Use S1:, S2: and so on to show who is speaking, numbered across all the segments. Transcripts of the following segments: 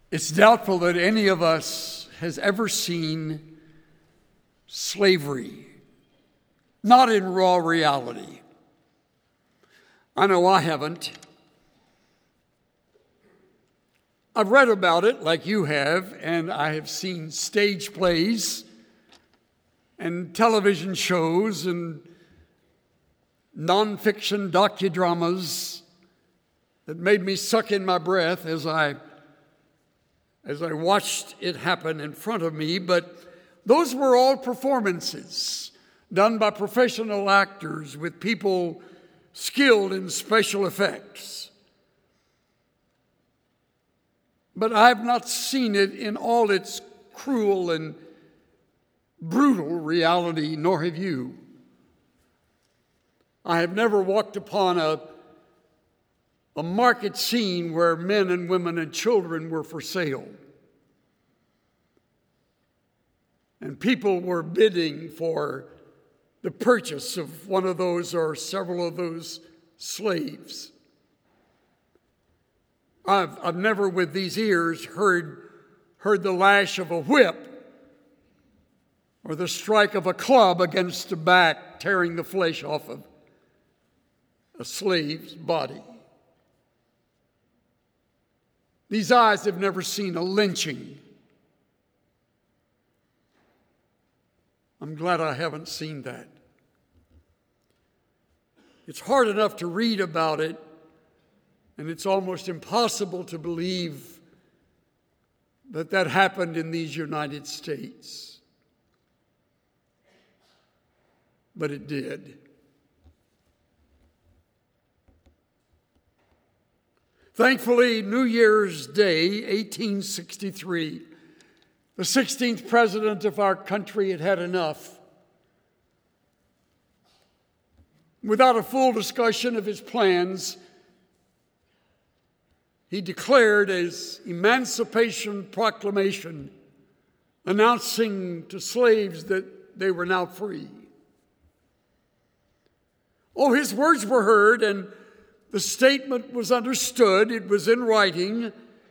S1: It's doubtful that any of us has ever seen slavery, not in raw reality. I know I haven't. I've read about it like you have, and I have seen stage plays and television shows and nonfiction docudramas that made me suck in my breath as I watched it happen in front of me. But those were all performances done by professional actors with people skilled in special effects. But I have not seen it in all its cruel and brutal reality, nor have you. I have never walked upon a market scene where men and women and children were for sale. And people were bidding for the purchase of one of those or several of those slaves. I've never with these ears heard the lash of a whip or the strike of a club against the back, tearing the flesh off of a slave's body. These eyes have never seen a lynching. I'm glad I haven't seen that. It's hard enough to read about it, and it's almost impossible to believe that that happened in these United States. But it did. Thankfully, New Year's Day, 1863, the 16th president of our country had had enough. Without a full discussion of his plans, he declared his Emancipation Proclamation, announcing to slaves that they were now free. Oh, his words were heard, and the statement was understood. It was in writing.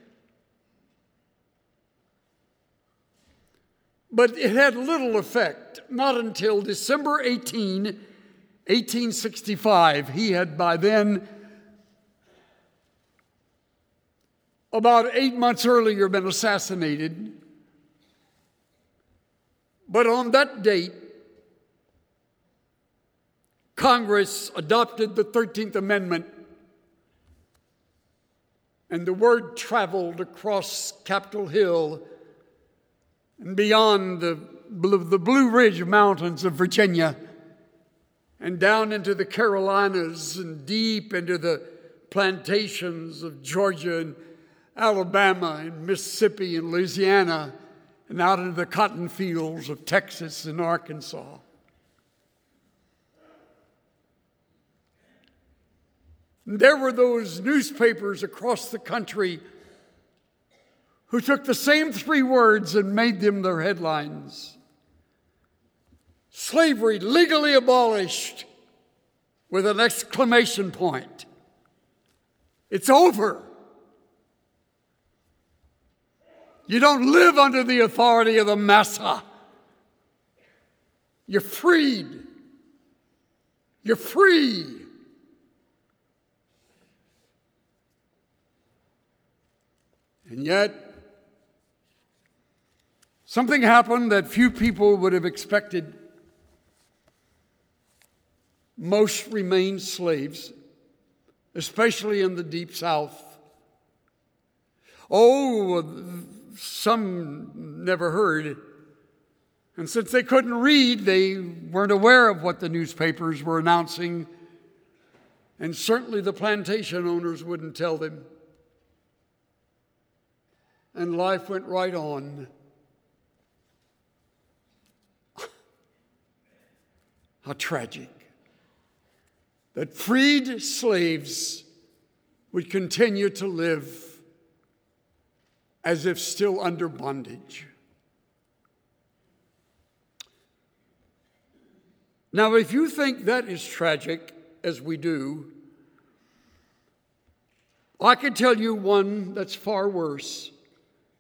S1: But it had little effect, not until December 18, 1865. He had by then, about 8 months earlier, been assassinated. But on that date, Congress adopted the 13th Amendment, and the word traveled across Capitol Hill and beyond the Blue Ridge Mountains of Virginia and down into the Carolinas and deep into the plantations of Georgia and Alabama and Mississippi and Louisiana and out into the cotton fields of Texas and Arkansas. And there were those newspapers across the country who took the same 3 words and made them their headlines. Slavery legally abolished, with an exclamation point. It's over. You don't live under the authority of the massa. You're freed. You're free. And yet, something happened that few people would have expected. Most remained slaves, especially in the Deep South. Oh, some never heard. And since they couldn't read, they weren't aware of what the newspapers were announcing. And certainly the plantation owners wouldn't tell them. And life went right on. How tragic that freed slaves would continue to live as if still under bondage. Now, if you think that is tragic, as we do, I can tell you one that's far worse.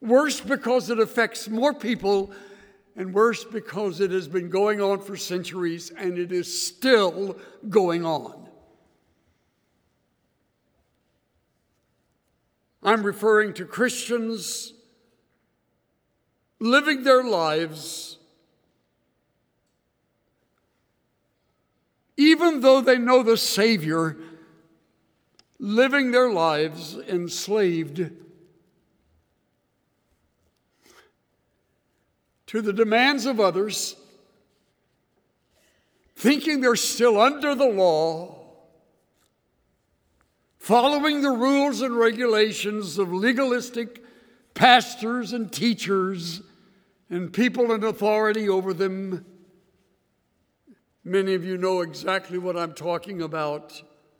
S1: Worse because it affects more people, and worse because it has been going on for centuries and it is still going on. I'm referring to Christians living their lives even though they know the Savior, living their lives enslaved to the demands of others, thinking they're still under the law, following the rules and regulations of legalistic pastors and teachers and people in authority over them. Many of you know exactly what I'm talking about.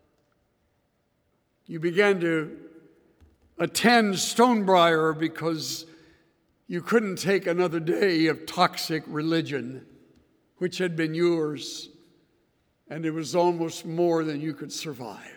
S1: You began to attend Stonebriar because you couldn't take another day of toxic religion, which had been yours, and it was almost more than you could survive.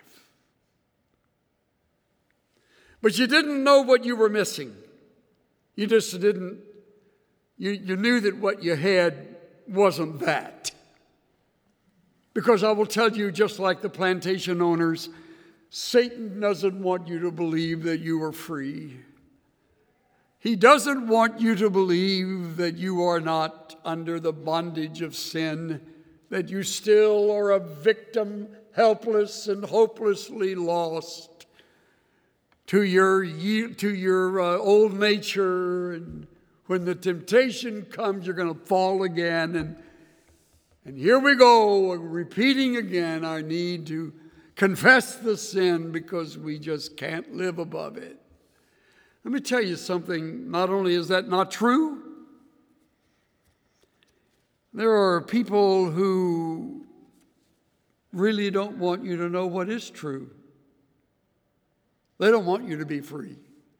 S1: But you didn't know what you were missing. You just didn't, you knew that what you had wasn't that. Because I will tell you, just like the plantation owners, Satan doesn't want you to believe that you are free. He doesn't want you to believe that you are not under the bondage of sin, that you still are a victim, helpless and hopelessly lost to your old nature. And when the temptation comes, you're going to fall again. And here we go, repeating again our need to confess the sin because we just can't live above it. Let me tell you something. Not only is that not true, there are people who really don't want you to know what is true. They don't want you to be free.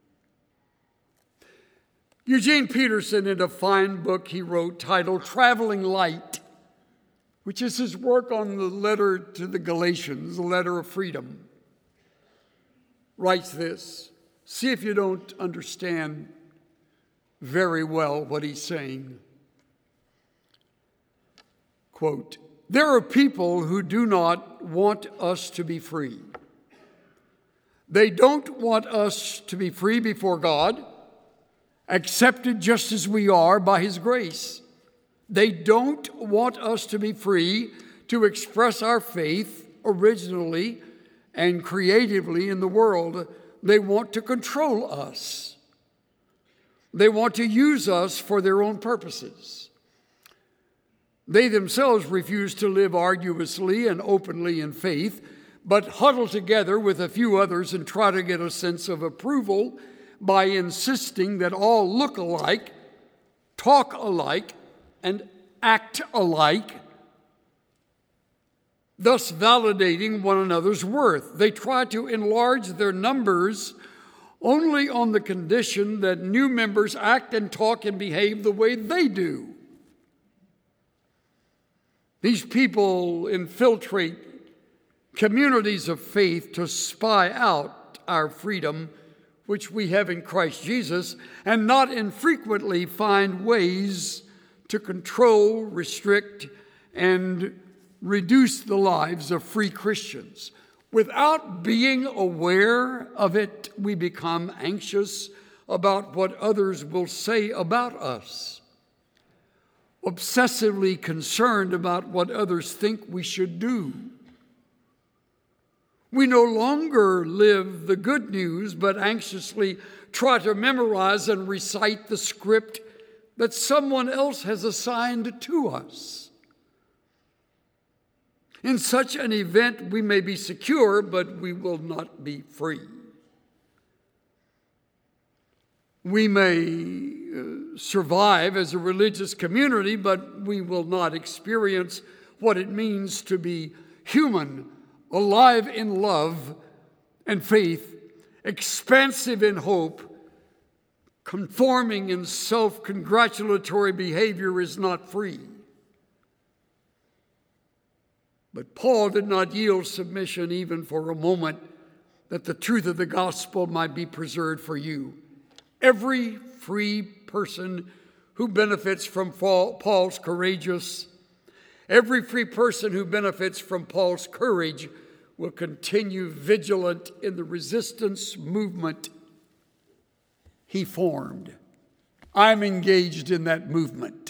S1: Eugene Peterson, in a fine book he wrote titled Traveling Light, which is his work on the letter to the Galatians, the letter of freedom, writes this. See if you don't understand very well what he's saying. Quote, there are people who do not want us to be free. They don't want us to be free before God, accepted just as we are by His grace. They don't want us to be free to express our faith originally and creatively in the world. They want to control us. They want to use us for their own purposes. They themselves refuse to live arduously and openly in faith, but huddle together with a few others and try to get a sense of approval by insisting that all look alike, talk alike, and act alike, thus validating one another's worth. They try to enlarge their numbers only on the condition that new members act and talk and behave the way they do. These people infiltrate communities of faith to spy out our freedom, which we have in Christ Jesus, and not infrequently find ways to control, restrict, and reduce the lives of free Christians. Without being aware of it, we become anxious about what others will say about us, obsessively concerned about what others think we should do. We no longer live the good news, but anxiously try to memorize and recite the script that someone else has assigned to us. In such an event, we may be secure, but we will not be free. We may survive as a religious community, but we will not experience what it means to be human, alive in love and faith, expansive in hope. Conforming in self-congratulatory behavior is not free. But Paul did not yield submission even for a moment that the truth of the gospel might be preserved for you. Every free person who benefits from Paul's courageous, every free person who benefits from Paul's courage will continue vigilant in the resistance movement he formed. I'm engaged in that movement.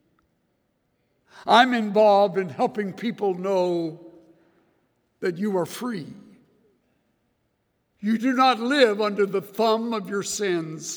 S1: I'm involved in helping people know that you are free. You do not live under the thumb of your sins.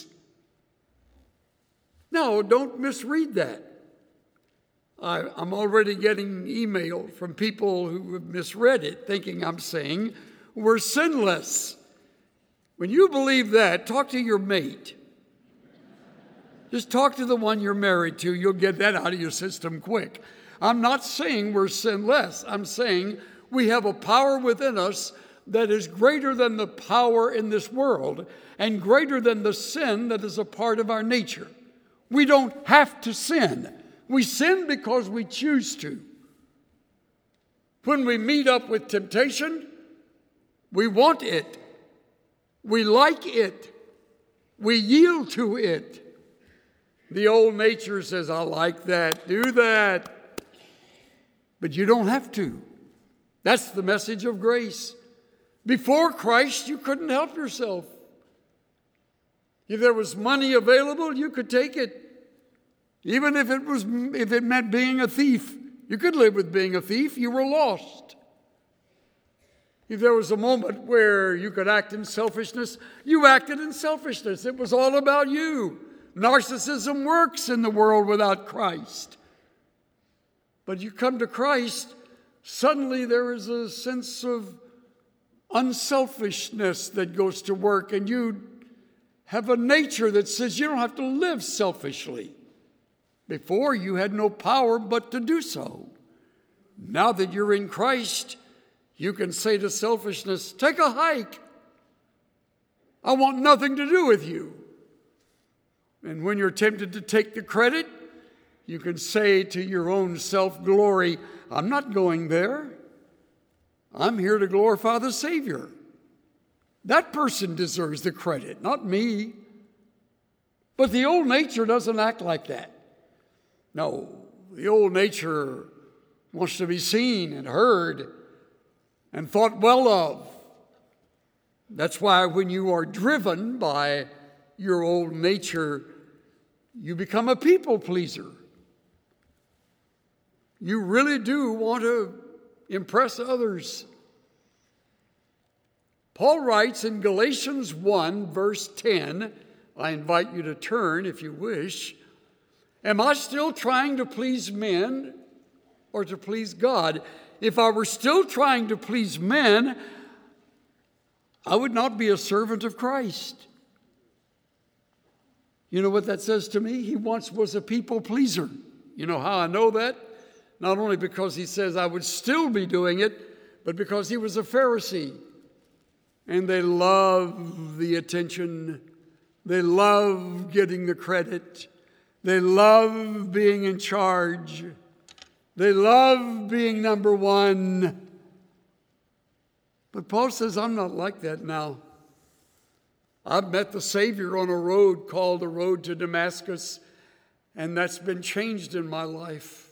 S1: No, don't misread that. I'm already getting email from people who have misread it, thinking I'm saying we're sinless. When you believe that, talk to your mate. Just talk to the one you're married to. You'll get that out of your system quick. I'm not saying we're sinless. I'm saying we have a power within us that is greater than the power in this world and greater than the sin that is a part of our nature. We don't have to sin. We sin because we choose to. When we meet up with temptation, we want it. We like it. We yield to it. The old nature says, I like that, do that. But you don't have to. That's the message of grace. Before Christ, you couldn't help yourself. If there was money available, you could take it. Even if it meant being a thief, you could live with being a thief. You were lost. If there was a moment where you could act in selfishness, you acted in selfishness. It was all about you. Narcissism works in the world without Christ. But you come to Christ, suddenly there is a sense of unselfishness that goes to work, and you have a nature that says you don't have to live selfishly. Before, you had no power but to do so. Now that you're in Christ, you can say to selfishness, take a hike. I want nothing to do with you. And when you're tempted to take the credit, you can say to your own self-glory, I'm not going there. I'm here to glorify the Savior. That person deserves the credit, not me. But the old nature doesn't act like that. No, the old nature wants to be seen and heard and thought well of. That's why when you are driven by your old nature, you become a people pleaser. You really do want to impress others. Paul writes in Galatians 1, verse 10, I invite you to turn if you wish, am I still trying to please men or to please God? If I were still trying to please men, I would not be a servant of Christ. You know what that says to me? He once was a people pleaser. You know how I know that? Not only because he says I would still be doing it, but because he was a Pharisee. And they love the attention. They love getting the credit. They love being in charge. They love being number one. But Paul says, I'm not like that now. I've met the Savior on a road called the Road to Damascus, and that's been changed in my life.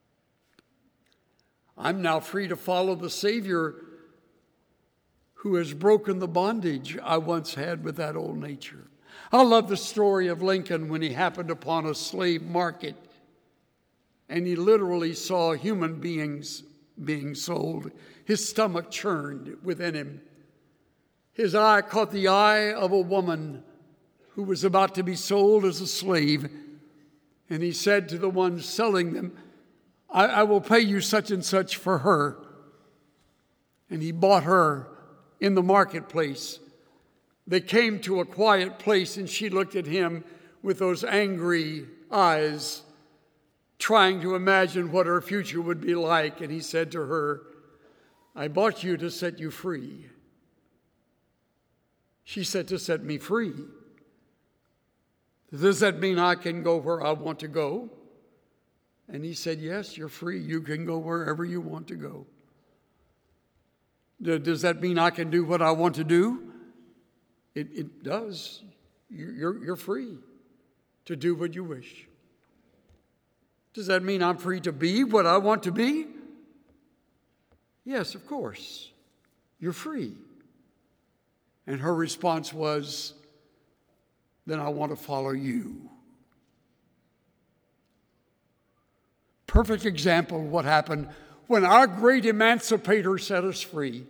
S1: I'm now free to follow the Savior who has broken the bondage I once had with that old nature. I love the story of Lincoln when he happened upon a slave market and he literally saw human beings being sold. His stomach churned within him. His eye caught the eye of a woman who was about to be sold as a slave. And he said to the one selling them, I will pay you such and such for her. And he bought her in the marketplace. They came to a quiet place and she looked at him with those angry eyes, trying to imagine what her future would be like. And he said to her, I bought you to set you free. She said, to set me free. Does that mean I can go where I want to go? And he said, yes, you're free. You can go wherever you want to go. Does that mean I can do what I want to do? It does. You're free to do what you wish. Does that mean I'm free to be what I want to be? Yes, of course. You're free. And her response was, then I want to follow you. Perfect example of what happened when our great emancipator set us free.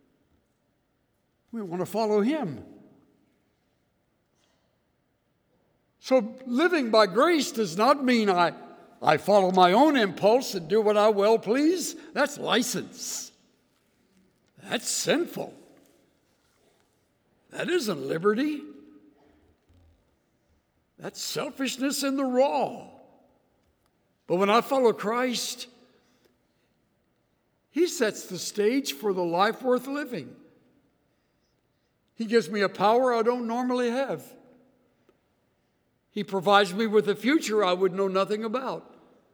S1: We want to follow him. So living by grace does not mean I follow my own impulse and do what I well please. That's license. That's sinful. That isn't liberty. That's selfishness in the raw. But when I follow Christ, he sets the stage for the life worth living. He gives me a power I don't normally have. He provides me with a future I would know nothing about.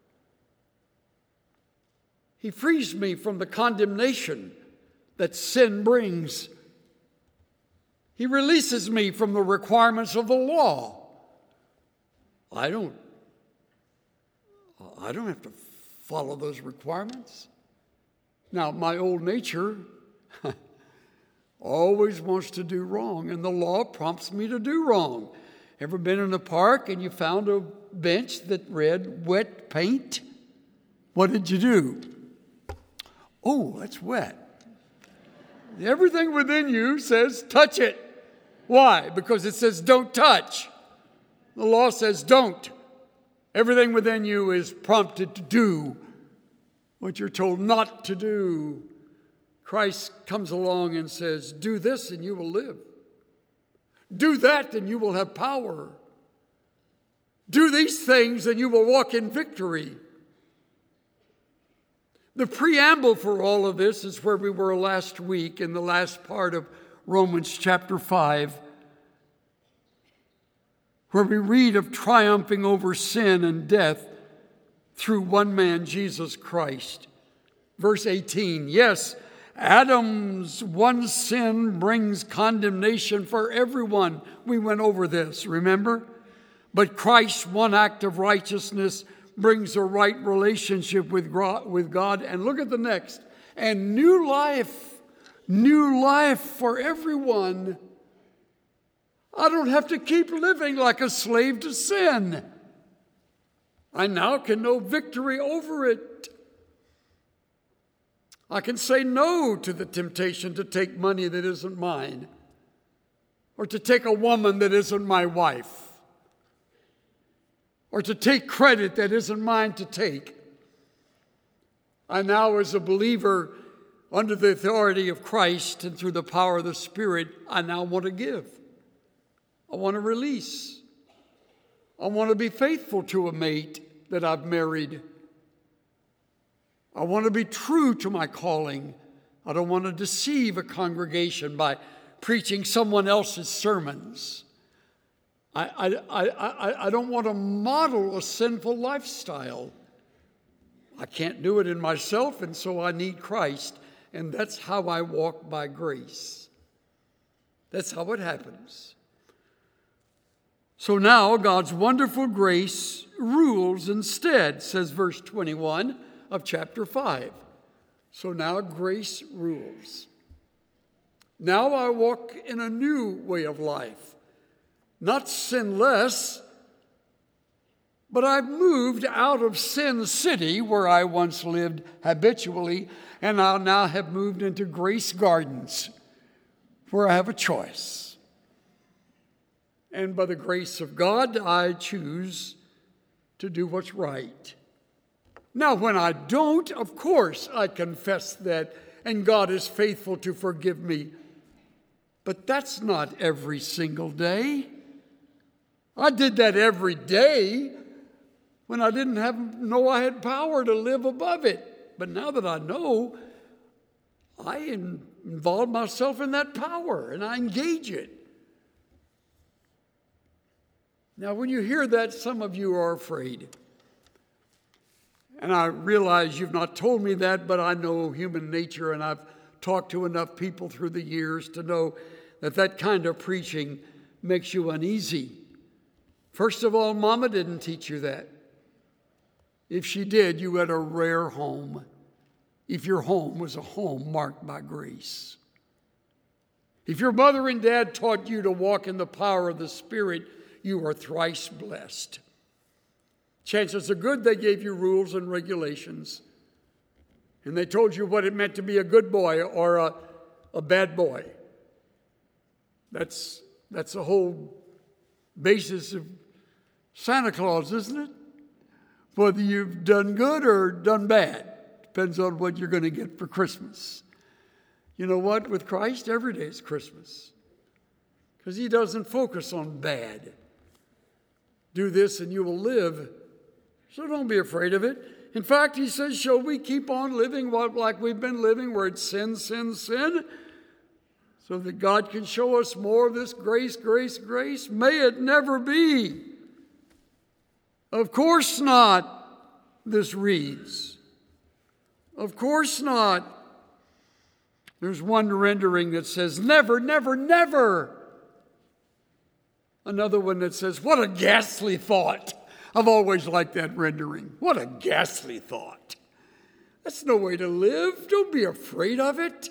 S1: He frees me from the condemnation that sin brings. He releases me from the requirements of the law. I don't have to follow those requirements. Now, my old nature always wants to do wrong, and the law prompts me to do wrong. Ever been in a park and you found a bench that read wet paint? What did you do? Oh, that's wet. Everything within you says touch it. Why? Because it says don't touch. The law says don't. Everything within you is prompted to do what you're told not to do. Christ comes along and says, do this and you will live. Do that and you will have power. Do these things and you will walk in victory. The preamble for all of this is where we were last week in the last part of Romans chapter 5, where we read of triumphing over sin and death through one man, Jesus Christ. Verse 18, yes, Adam's one sin brings condemnation for everyone. We went over this, remember? But Christ's one act of righteousness brings a right relationship with God. And look at the next. And new life for everyone. I don't have to keep living like a slave to sin. I now can know victory over it. I can say no to the temptation to take money that isn't mine, or to take a woman that isn't my wife, or to take credit that isn't mine to take. I now, as a believer, under the authority of Christ and through the power of the Spirit, I now want to give. I want to release. I want to be faithful to a mate that I've married. I want to be true to my calling. I don't want to deceive a congregation by preaching someone else's sermons. I don't want to model a sinful lifestyle. I can't do it in myself, and so I need Christ. And that's how I walk by grace. That's how it happens. So now God's wonderful grace rules instead, says verse 21 of chapter 5. So now grace rules. Now I walk in a new way of life, not sinless, but I've moved out of Sin City, where I once lived habitually, and I now have moved into Grace Gardens, where I have a choice. And by the grace of God, I choose to do what's right. Now, when I don't, of course, I confess that, and God is faithful to forgive me. But that's not every single day. I did that every day when I didn't know I had power to live above it. But now that I know, I involve myself in that power and I engage it. Now, when you hear that, some of you are afraid. And I realize you've not told me that, but I know human nature, and I've talked to enough people through the years to know that that kind of preaching makes you uneasy. First of all, Mama didn't teach you that. If she did, you had a rare home. If your home was a home marked by grace. If your mother and dad taught you to walk in the power of the Spirit, you are thrice blessed. Chances are good they gave you rules and regulations. And they told you what it meant to be a good boy or a bad boy. That's the whole basis of Santa Claus, isn't it? Whether you've done good or done bad. Depends on what you're going to get for Christmas. You know what? With Christ, every day is Christmas. Because he doesn't focus on bad. Do this and you will live. So don't be afraid of it. In fact, he says, shall we keep on living like we've been living, where it's sin, sin, sin? So that God can show us more of this grace, grace, grace? May it never be. Of course not, this reads. Of course not. There's one rendering that says, never, never, never. Another one that says, what a ghastly thought. I've always liked that rendering. What a ghastly thought. That's no way to live. Don't be afraid of it.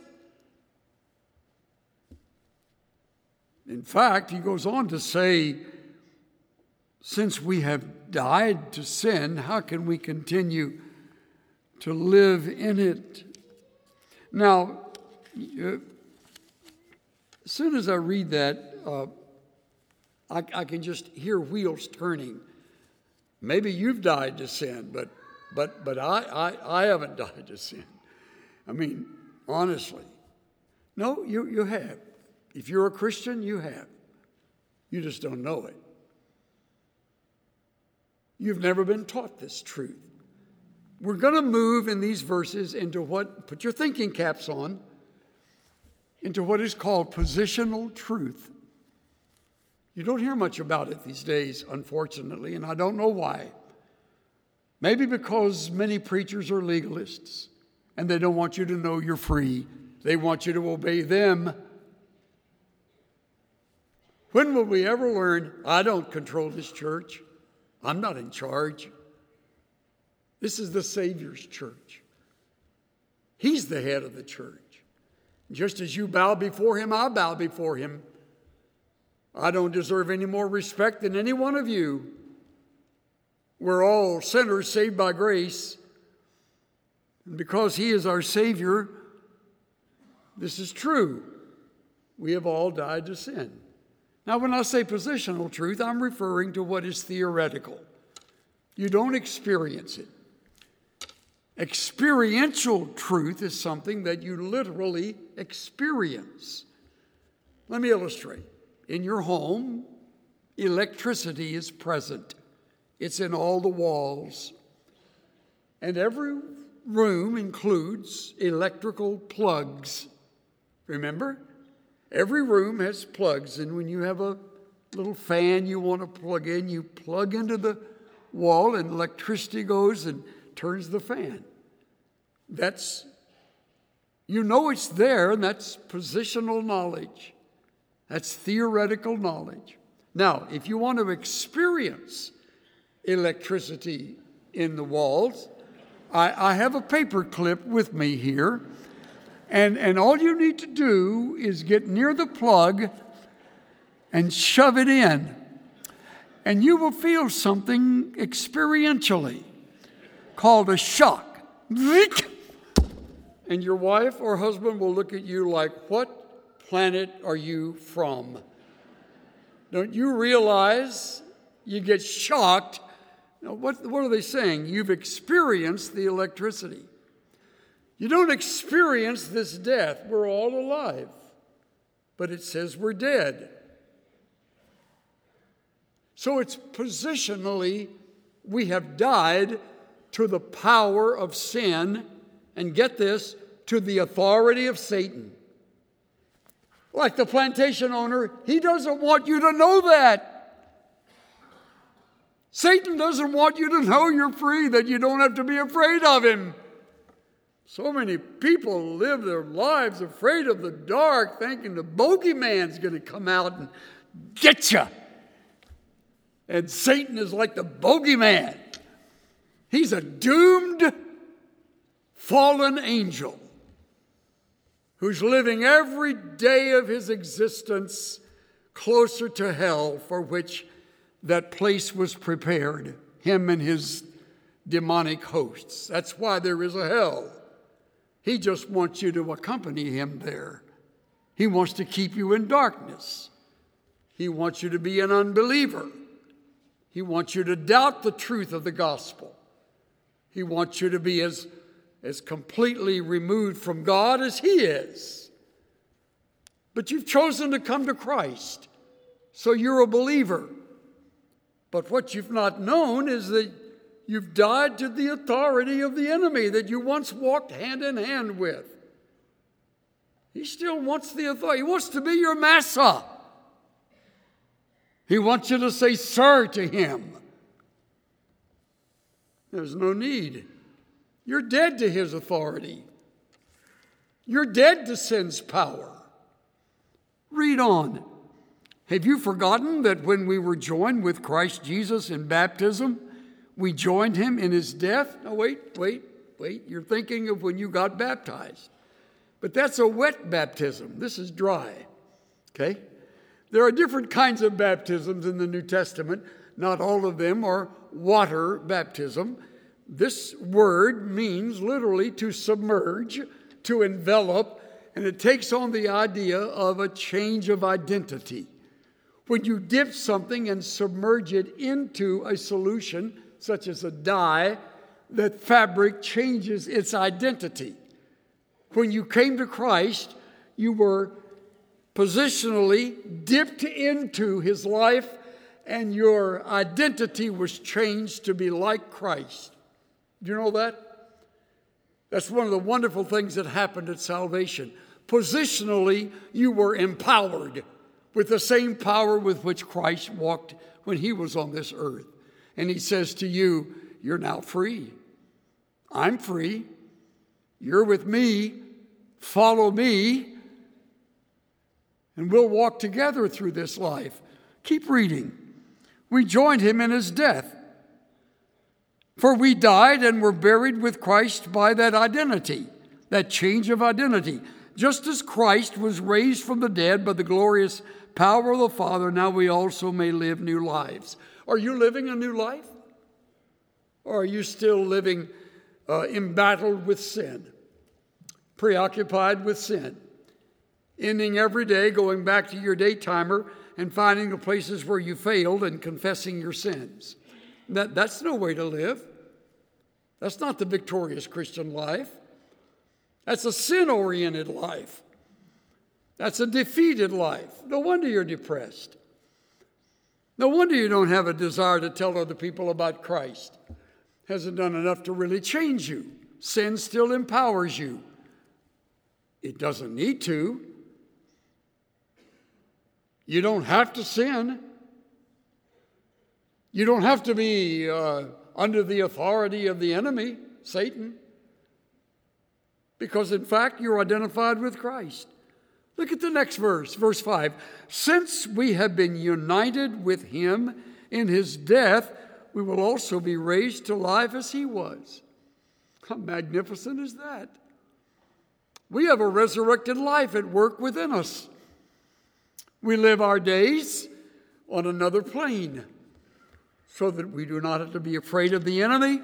S1: In fact, he goes on to say, since we have died to sin, how can we continue to live in it? Now, as soon as I read that, I can just hear wheels turning. Maybe you've died to sin, but I haven't died to sin. I mean, honestly. No, you have. If you're a Christian, you have. You just don't know it. You've never been taught this truth. We're going to move in these verses into what, put your thinking caps on, into what is called positional truth. You don't hear much about it these days, unfortunately, and I don't know why. Maybe because many preachers are legalists, and they don't want you to know you're free. They want you to obey them. When will we ever learn, I don't control this church. I'm not in charge. This is the Savior's church. He's the head of the church. Just as you bow before him, I bow before him. I don't deserve any more respect than any one of you. We're all sinners saved by grace. And because he is our Savior, this is true. We have all died to sin. Now, when I say positional truth, I'm referring to what is theoretical. You don't experience it. Experiential truth is something that you literally experience. Let me illustrate. In your home, electricity is present. It's in all the walls. And every room includes electrical plugs. Remember? Every room has plugs, and when you have a little fan you want to plug in, you plug into the wall and electricity goes and turns the fan. That's, you know it's there, and that's positional knowledge. That's theoretical knowledge. Now, if you want to experience electricity in the walls, I have a paper clip with me here. And all you need to do is get near the plug and shove it in. And you will feel something experientially called a shock. And your wife or husband will look at you like, what planet are you from? Don't you realize you get shocked? Now, what are they saying? You've experienced the electricity. You don't experience this death. We're all alive. But it says we're dead. So it's positionally, we have died to the power of sin, and get this, to the authority of Satan. Like the plantation owner, he doesn't want you to know that. Satan doesn't want you to know you're free, that you don't have to be afraid of him. So many people live their lives afraid of the dark, thinking the bogeyman's going to come out and getcha. And Satan is like the bogeyman. He's a doomed, fallen angel who's living every day of his existence closer to hell, for which that place was prepared, him and his demonic hosts. That's why there is a hell. He just wants you to accompany him there. He wants to keep you in darkness. He wants you to be an unbeliever. He wants you to doubt the truth of the gospel. He wants you to be as completely removed from God as he is. But you've chosen to come to Christ, so you're a believer. But what you've not known is that you've died to the authority of the enemy that you once walked hand in hand with. He still wants the authority. He wants to be your master. He wants you to say sir to him. There's no need. You're dead to his authority. You're dead to sin's power. Read on. Have you forgotten that when we were joined with Christ Jesus in baptism, we joined him in his death? No, wait. You're thinking of when you got baptized. But that's a wet baptism. This is dry. Okay? There are different kinds of baptisms in the New Testament. Not all of them are water baptism. This word means literally to submerge, to envelop, and it takes on the idea of a change of identity. When you dip something and submerge it into a solution, such as a dye, that fabric changes its identity. When you came to Christ, you were positionally dipped into his life, and your identity was changed to be like Christ. Do you know that? That's one of the wonderful things that happened at salvation. Positionally, you were empowered with the same power with which Christ walked when he was on this earth. And he says to you, you're now free. I'm free. You're with me. Follow me. And we'll walk together through this life. Keep reading. We joined him in his death. For we died and were buried with Christ by that identity, that change of identity. Just as Christ was raised from the dead by the glorious power of the Father, now we also may live new lives. Are you living a new life? Or are you still living embattled with sin, preoccupied with sin, ending every day going back to your day timer and finding the places where you failed and confessing your sins? That's no way to live. That's not the victorious Christian life. That's a sin-oriented life. That's a defeated life. No wonder you're depressed. No wonder you don't have a desire to tell other people about Christ. Hasn't done enough to really change you. Sin still empowers you. It doesn't need to. You don't have to sin. You don't have to be under the authority of the enemy, Satan, because in fact you're identified with Christ. Look at the next verse, verse 5. Since we have been united with him in his death, we will also be raised to life as he was. How magnificent is that? We have a resurrected life at work within us. We live our days on another plane, so that we do not have to be afraid of the enemy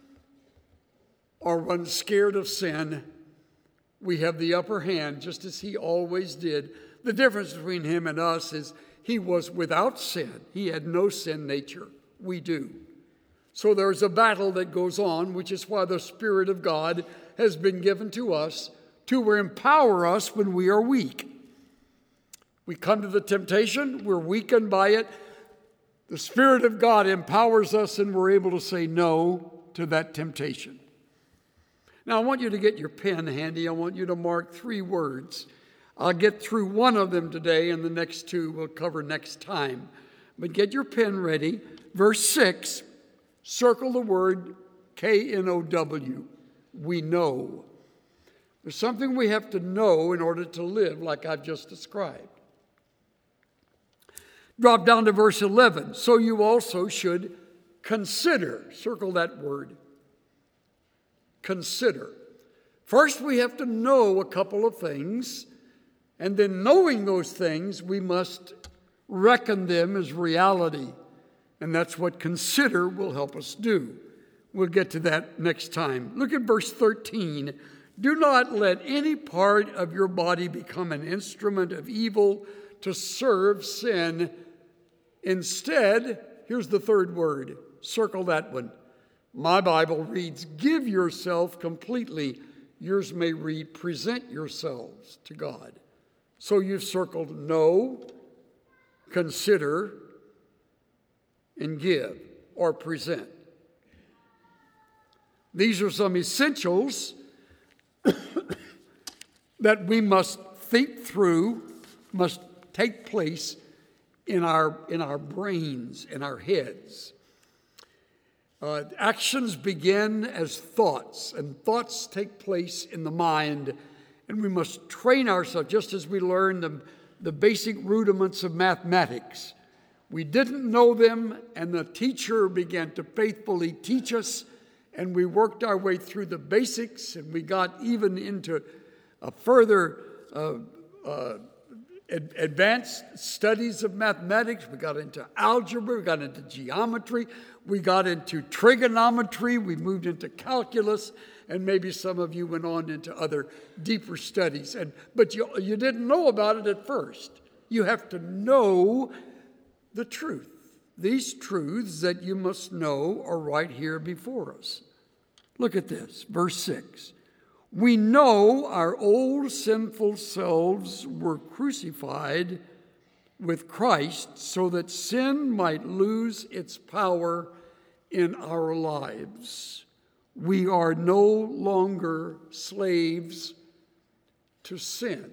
S1: or run scared of sin. We have the upper hand, just as he always did. The difference between him and us is he was without sin. He had no sin nature. We do. So there's a battle that goes on, which is why the Spirit of God has been given to us to empower us when we are weak. We come to the temptation, we're weakened by it. The Spirit of God empowers us and we're able to say no to that temptation. Now, I want you to get your pen handy. I want you to mark 3 words. I'll get through one of them today, and the next 2 we'll cover next time. But get your pen ready. Verse 6, circle the word K-N-O-W. We know. There's something we have to know in order to live like I've just described. Drop down to verse 11. So you also should consider. Circle that word. Consider. First, we have to know a couple of things, and then knowing those things, we must reckon them as reality. And that's what consider will help us do. We'll get to that next time. Look at verse 13. Do not let any part of your body become an instrument of evil to serve sin. Instead, here's the third word. Circle that one. My Bible reads, give yourself completely. Yours may read, present yourselves to God. So you've circled know, consider, and give, or present. These are some essentials that we must think through, must take place in our brains, in our heads. Actions begin as thoughts, and thoughts take place in the mind, and we must train ourselves, just as we learn the basic rudiments of mathematics. We didn't know them, and the teacher began to faithfully teach us, and we worked our way through the basics, and we got even into a further advanced studies of mathematics. We got into algebra, we got into geometry, we got into trigonometry, we moved into calculus, and maybe some of you went on into other deeper studies. But you didn't know about it at first. You have to know the truth. These truths that you must know are right here before us. Look at this, verse 6. We know our old sinful selves were crucified with Christ so that sin might lose its power in our lives. We are no longer slaves to sin.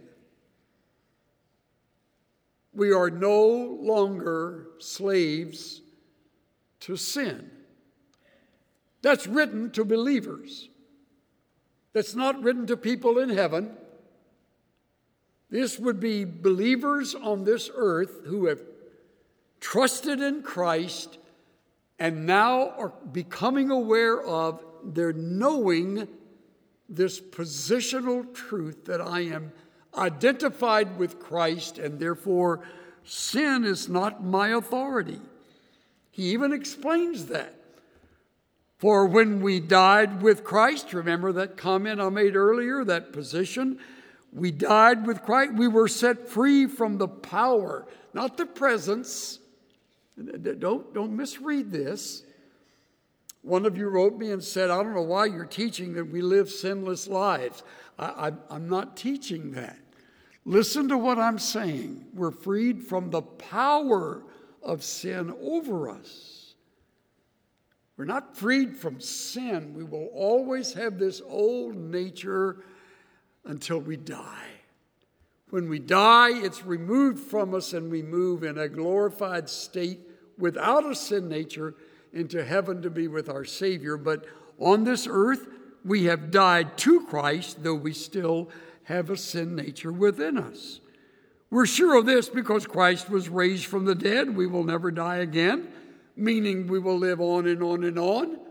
S1: We are no longer slaves to sin. That's written to believers. That's not written to people in heaven. This would be believers on this earth who have trusted in Christ and now are becoming aware of, they're knowing this positional truth that I am identified with Christ, and therefore sin is not my authority. He even explains that. For when we died with Christ, remember that comment I made earlier, that position? We died with Christ. We were set free from the power, not the presence. Don't misread this. One of you wrote me and said, I don't know why you're teaching that we live sinless lives. I'm not teaching that. Listen to what I'm saying. We're freed from the power of sin over us. We're not freed from sin. We will always have this old nature until we die. When we die, it's removed from us and we move in a glorified state without a sin nature into heaven to be with our Savior. But on this earth, we have died to Christ, though we still have a sin nature within us. We're sure of this because Christ was raised from the dead. We will never die again, meaning we will live on and on and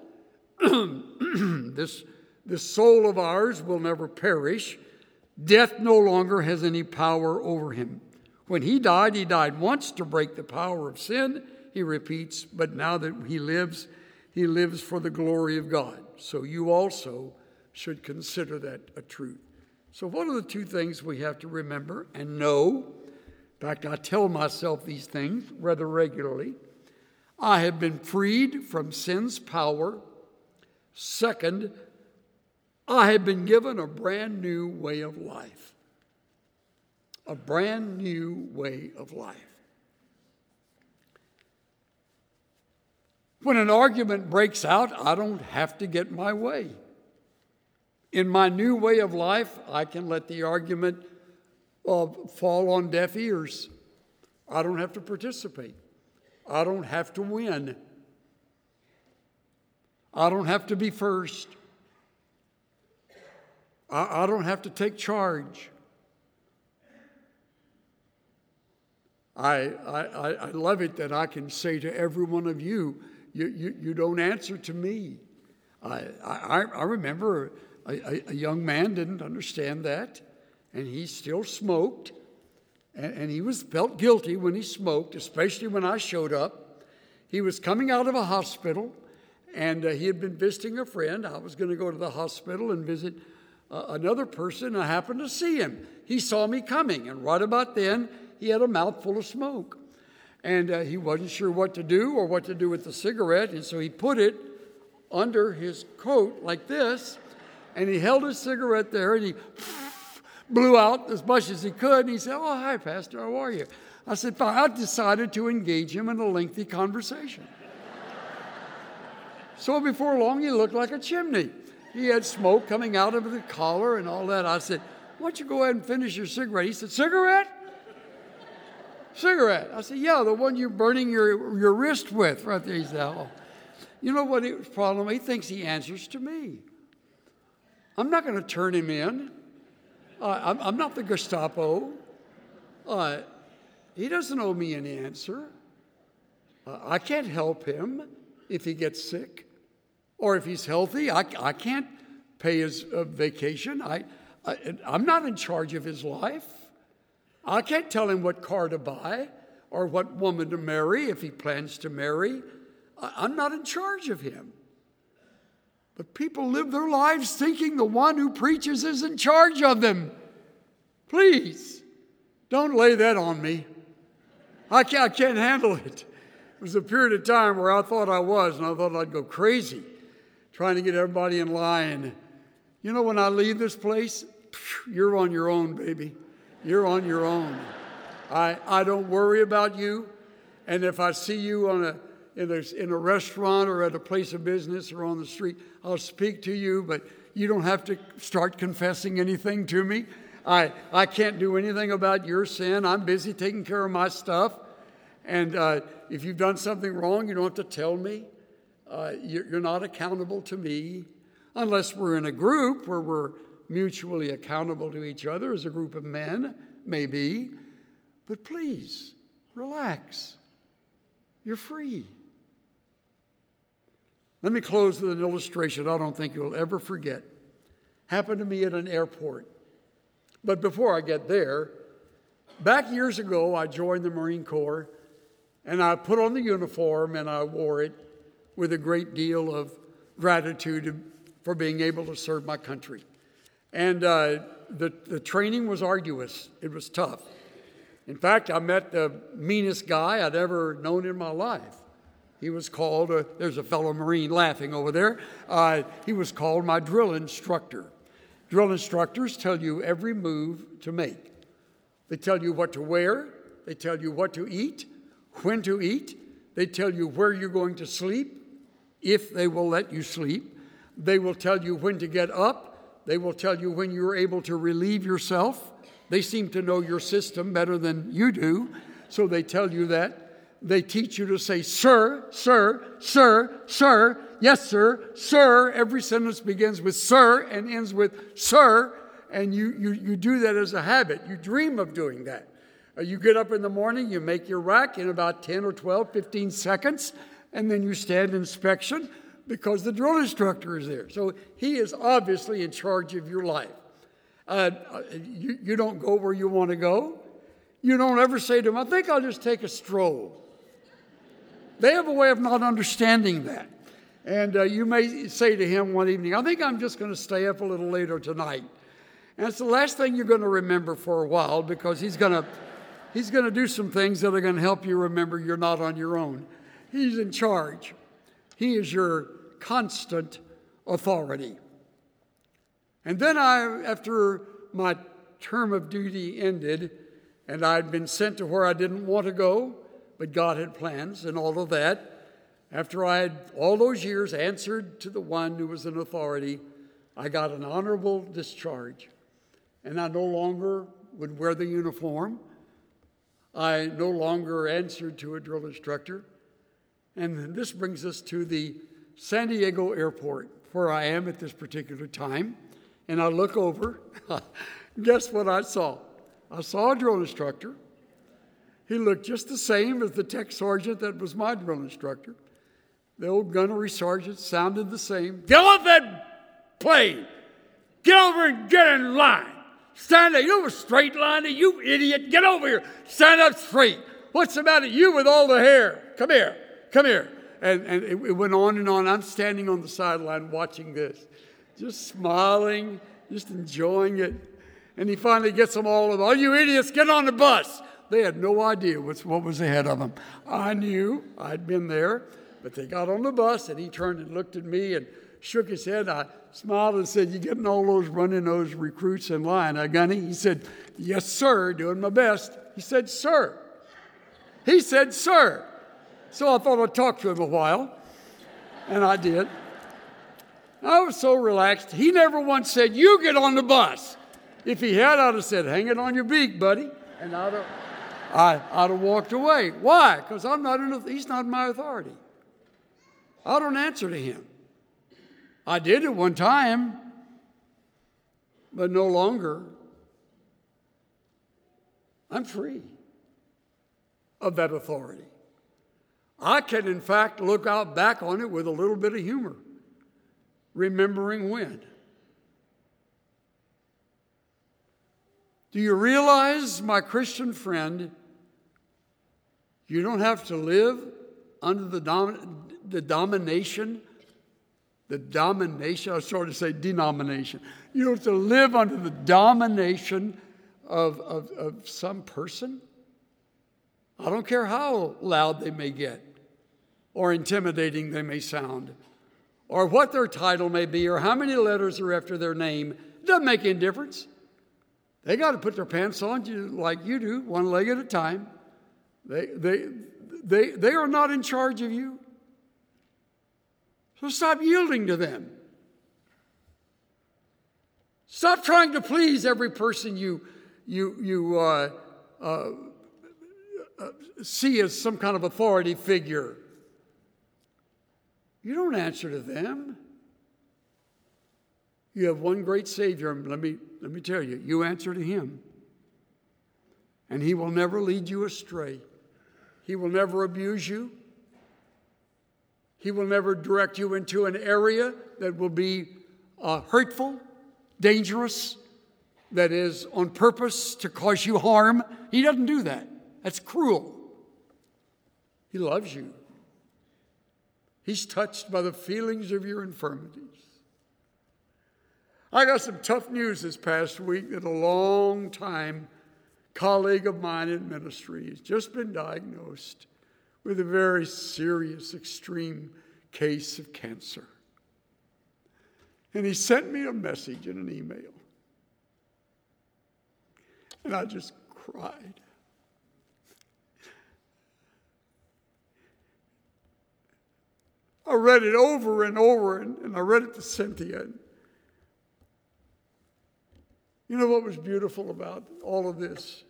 S1: on. This soul of ours will never perish. Death no longer has any power over him. When he died once to break the power of sin, he repeats, but now that he lives for the glory of God. So you also should consider that a truth. So what are the two things we have to remember and know? In fact, I tell myself these things rather regularly. I have been freed from sin's power. Second, I have been given a brand new way of life. A brand new way of life. When an argument breaks out, I don't have to get my way. In my new way of life, I can let the argument fall on deaf ears. I don't have to participate. I don't have to win. I don't have to be first. I don't have to take charge. I love it that I can say to every one of you, you don't answer to me. I remember a young man didn't understand that, and he still smoked, and he felt guilty when he smoked, especially when I showed up. He was coming out of a hospital, and he had been visiting a friend. I was going to go to the hospital and visit another person. I happened to see him. He saw me coming, and right about then, he had a mouthful of smoke. And he wasn't sure what to do or what to do with the cigarette, and so he put it under his coat like this, and he held his cigarette there, and he blew out as much as he could, and he said, "Oh, hi, Pastor, how are you?" I said, "Fine." I decided to engage him in a lengthy conversation. So before long, he looked like a chimney. He had smoke coming out of the collar and all that. I said, "Why don't you go ahead and finish your cigarette?" He said, "Cigarette? Cigarette?" I said, "Yeah, the one you're burning your wrist with right there." He said, "Oh." You know what his problem? He thinks he answers to me. I'm not going to turn him in. I'm not the Gestapo. He doesn't owe me an answer. I can't help him if he gets sick. Or if he's healthy, I can't pay his vacation. I'm not in charge of his life. I can't tell him what car to buy or what woman to marry if he plans to marry. I'm not in charge of him. But people live their lives thinking the one who preaches is in charge of them. Please, don't lay that on me. I can't handle it. It was a period of time where I thought I was, and I thought I'd go crazy trying to get everybody in line. You know, when I leave this place, you're on your own, baby. You're on your own. I don't worry about you. And if I see you in a restaurant or at a place of business or on the street, I'll speak to you, but you don't have to start confessing anything to me. I can't do anything about your sin. I'm busy taking care of my stuff. And if you've done something wrong, you don't have to tell me. You're not accountable to me unless we're in a group where we're mutually accountable to each other as a group of men, maybe. But please, relax. You're free. Let me close with an illustration I don't think you'll ever forget. Happened to me at an airport. But before I get there, back years ago, I joined the Marine Corps, and I put on the uniform and I wore it with a great deal of gratitude for being able to serve my country. And the training was arduous. It was tough. In fact, I met the meanest guy I'd ever known in my life. He was called, there's a fellow Marine laughing over there. He was called my drill instructor. Drill instructors tell you every move to make. They tell you what to wear. They tell you what to eat, when to eat. They tell you where you're going to sleep, if they will let you sleep. They will tell you when to get up. They will tell you when you're able to relieve yourself. They seem to know your system better than you do, so they tell you that. They teach you to say, "Sir, sir, sir, sir, yes, sir, sir." Every sentence begins with "sir" and ends with "sir," and you do that as a habit. You dream of doing that. You get up in the morning, you make your rack in about 10 or 12, 15 seconds, and then you stand inspection because the drill instructor is there. So he is obviously in charge of your life. You don't go where you want to go. You don't ever say to him, "I think I'll just take a stroll." They have a way of not understanding that. And you may say to him one evening, "I think I'm just going to stay up a little later tonight." And it's the last thing you're going to remember for a while, because he's going to do some things that are going to help you remember you're not on your own. He's in charge. He is your constant authority. And then after my term of duty ended, and I'd been sent to where I didn't want to go, but God had plans and all of that. After I had all those years answered to the one who was in authority, I got an honorable discharge. And I no longer would wear the uniform. I no longer answered to a drill instructor. And this brings us to the San Diego airport, where I am at this particular time. And I look over. Guess what I saw? I saw a drill instructor. He looked just the same as the tech sergeant that was my drill instructor. The old gunnery sergeant sounded the same. Get off that plane. Get over and get in line. Stand there. You have a straight line, you idiot. Get over here. Stand up straight. What's the matter? You with all the hair. Come here. Come here. And it went on and on. I'm standing on the sideline watching this, just smiling, just enjoying it. And he finally gets them all of, you idiots, get on the bus. They had no idea what was ahead of them. I knew. I'd been there. But they got on the bus, and he turned and looked at me and shook his head. I smiled and said, you getting all those running those recruits in line, huh, Gunny? He said, yes, sir, doing my best. He said, sir. He said, sir. So I thought I'd talk to him a while, and I did. I was so relaxed. He never once said, you get on the bus. If he had, I'd have said, hang it on your beak, buddy. And I'd have walked away. Why? Because he's not my authority. I don't answer to him. I did at one time, but no longer. I'm free of that authority. I can, in fact, look out back on it with a little bit of humor, remembering when. Do you realize, my Christian friend, you don't have to live under the domination, I was trying to say denomination. You don't have to live under the domination of some person. I don't care how loud they may get, or intimidating they may sound, or what their title may be, or how many letters are after their name. It doesn't make any difference. They got to put their pants on like you do, one leg at a time. They are not in charge of you. So stop yielding to them. Stop trying to please every person you see as some kind of authority figure. You don't answer to them. You have one great Savior. Let me tell you, you answer to Him. And He will never lead you astray. He will never abuse you. He will never direct you into an area that will be hurtful, dangerous, that is on purpose to cause you harm. He doesn't do that. That's cruel. He loves you. He's touched by the feelings of your infirmities. I got some tough news this past week that a long-time colleague of mine in ministry has just been diagnosed with a very serious, extreme case of cancer. And he sent me a message in an email. And I just cried. I read it over and over, and I read it to Cynthia. You know what was beautiful about all of this?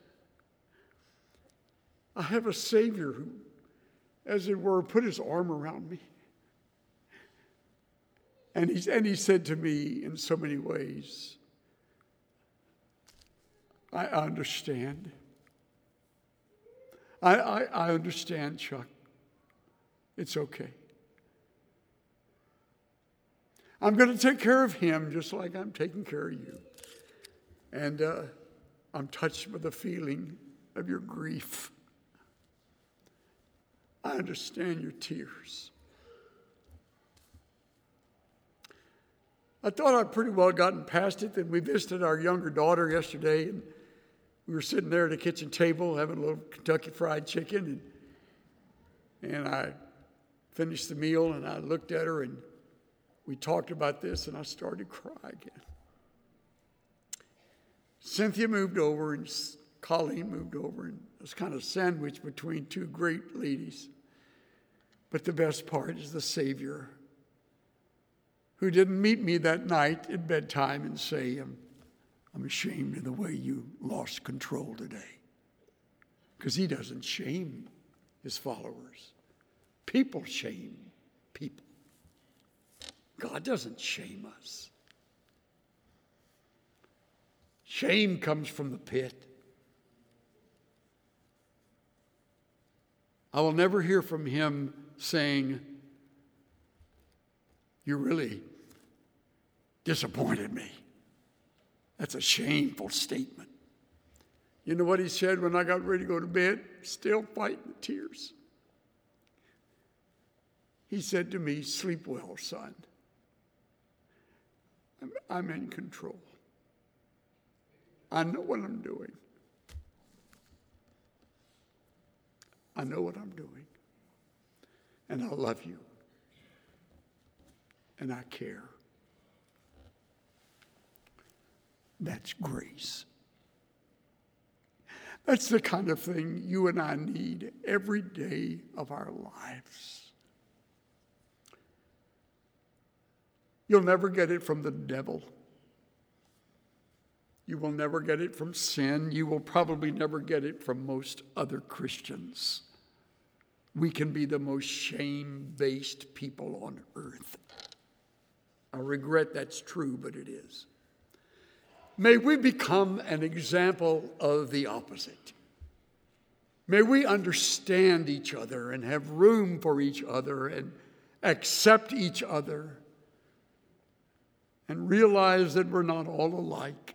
S1: I have a Savior who, as it were, put his arm around me. And he said to me in so many ways, I understand. I understand, Chuck. It's okay. I'm going to take care of him just like I'm taking care of you. And I'm touched by the feeling of your grief. I understand your tears. I thought I'd pretty well gotten past it. Then we visited our younger daughter yesterday, and we were sitting there at the kitchen table having a little Kentucky Fried Chicken, and I finished the meal, and I looked at her, and we talked about this, and I started to cry again. Cynthia moved over, and Colleen moved over, and it was kind of sandwiched between two great ladies. But the best part is the Savior, who didn't meet me that night at bedtime and say, I'm ashamed of the way you lost control today. Because he doesn't shame his followers. People shame people. God doesn't shame us. Shame comes from the pit. I will never hear from him saying, "You really disappointed me." That's a shameful statement. You know what he said when I got ready to go to bed? Still fighting the tears. He said to me, "Sleep well, son. I'm in control. I know what I'm doing. I know what I'm doing. And I love you. And I care." That's grace. That's the kind of thing you and I need every day of our lives. You'll never get it from the devil. You will never get it from sin. You will probably never get it from most other Christians. We can be the most shame-based people on earth. I regret that's true, but it is. May we become an example of the opposite. May we understand each other and have room for each other and accept each other and realize that we're not all alike.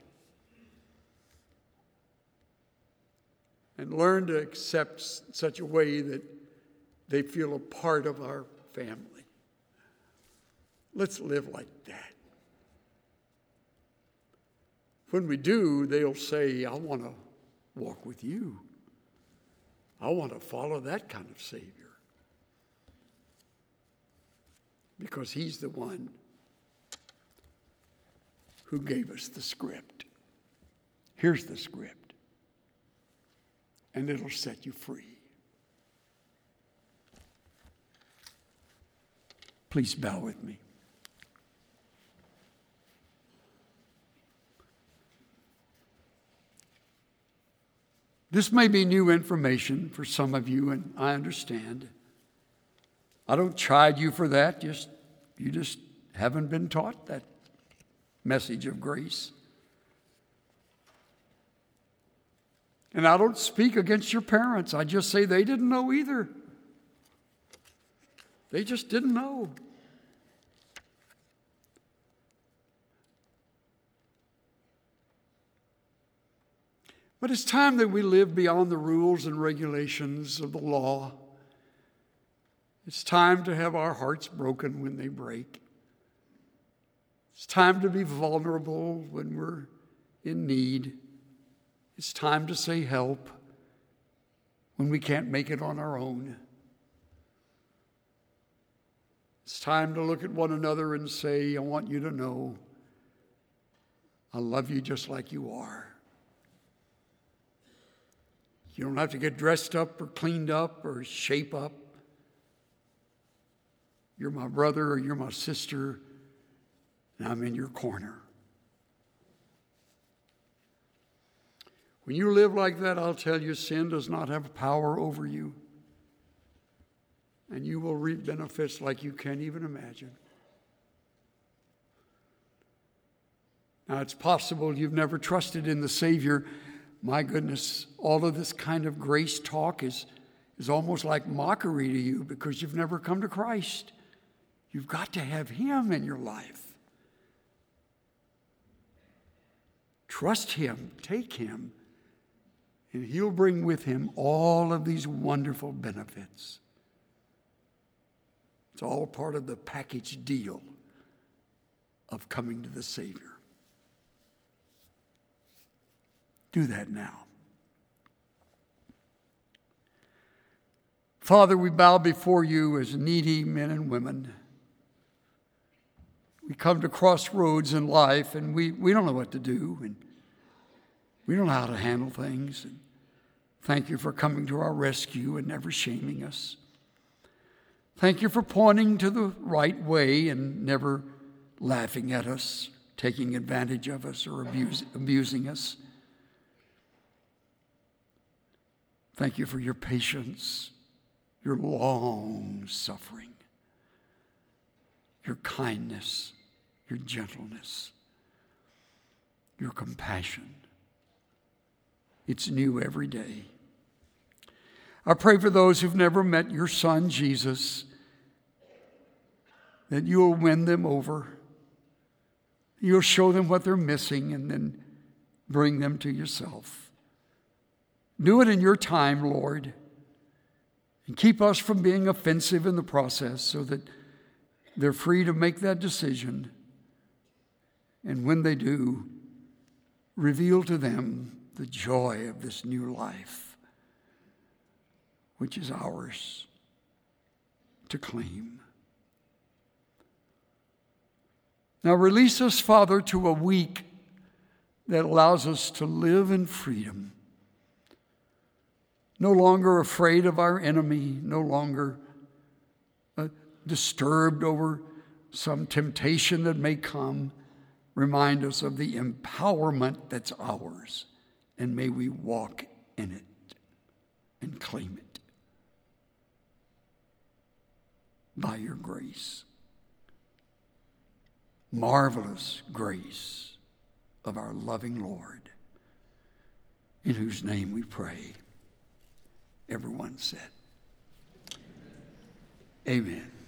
S1: And learn to accept such a way that they feel a part of our family. Let's live like that. When we do, they'll say, "I want to walk with you. I want to follow that kind of Savior." Because he's the one who gave us the script. Here's the script. And it'll set you free. Please bow with me. This may be new information for some of you, and I understand. I don't chide you for that. You just haven't been taught that message of grace. And I don't speak against your parents. I just say they didn't know either. They just didn't know. But it's time that we live beyond the rules and regulations of the law. It's time to have our hearts broken when they break. It's time to be vulnerable when we're in need. It's time to say help when we can't make it on our own. It's time to look at one another and say, "I want you to know I love you just like you are." You don't have to get dressed up or cleaned up or shape up. You're my brother or you're my sister, and I'm in your corner. When you live like that, I'll tell you, sin does not have power over you. And you will reap benefits like you can't even imagine. Now, it's possible you've never trusted in the Savior. My goodness, all of this kind of grace talk is almost like mockery to you because you've never come to Christ. You've got to have Him in your life. Trust Him, take Him, and He'll bring with Him all of these wonderful benefits. It's all part of the package deal of coming to the Savior. Do that now. Father, we bow before you as needy men and women. We come to crossroads in life, and we don't know what to do, and we don't know how to handle things. And thank you for coming to our rescue and never shaming us. Thank you for pointing to the right way and never laughing at us, taking advantage of us, or abusing us. Thank you for your patience, your long suffering, your kindness, your gentleness, your compassion. It's new every day. I pray for those who've never met your Son, Jesus, that you'll win them over. You'll show them what they're missing and then bring them to yourself. Do it in your time, Lord, and keep us from being offensive in the process so that they're free to make that decision. And when they do, reveal to them the joy of this new life, which is ours to claim. Now release us, Father, to a week that allows us to live in freedom. No longer afraid of our enemy, no longer disturbed over some temptation that may come. Remind us of the empowerment that's ours, and may we walk in it and claim it by your grace. Marvelous grace of our loving Lord, in whose name we pray. Everyone said, amen.